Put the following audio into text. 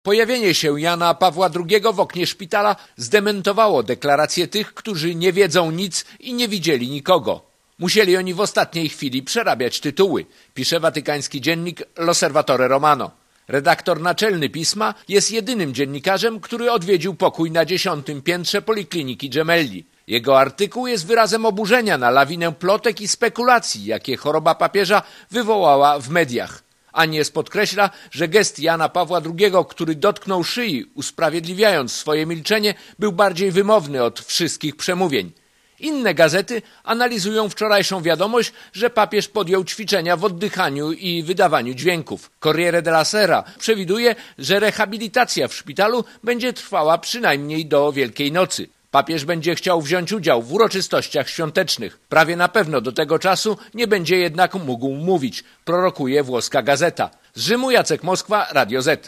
Pojawienie się Jana Pawła II w oknie szpitala zdementowało deklaracje tych, którzy nie wiedzą nic i nie widzieli nikogo. Musieli oni w ostatniej chwili przerabiać tytuły, pisze watykański dziennik L'Osservatore Romano. Redaktor naczelny pisma jest jedynym dziennikarzem, który odwiedził pokój na 10. piętrze Polikliniki Gemelli. Jego artykuł jest wyrazem oburzenia na lawinę plotek i spekulacji, jakie choroba papieża wywołała w mediach. Agnes podkreśla, że gest Jana Pawła II, który dotknął szyi, usprawiedliwiając swoje milczenie, był bardziej wymowny od wszystkich przemówień. Inne gazety analizują wczorajszą wiadomość, że papież podjął ćwiczenia w oddychaniu i wydawaniu dźwięków. Corriere della Sera przewiduje, że rehabilitacja w szpitalu będzie trwała przynajmniej do Wielkiej Nocy. Papież będzie chciał wziąć udział w uroczystościach świątecznych. Prawie na pewno do tego czasu nie będzie jednak mógł mówić, prorokuje włoska gazeta. Z Rzymu Jacek Moskwa, Radio Z.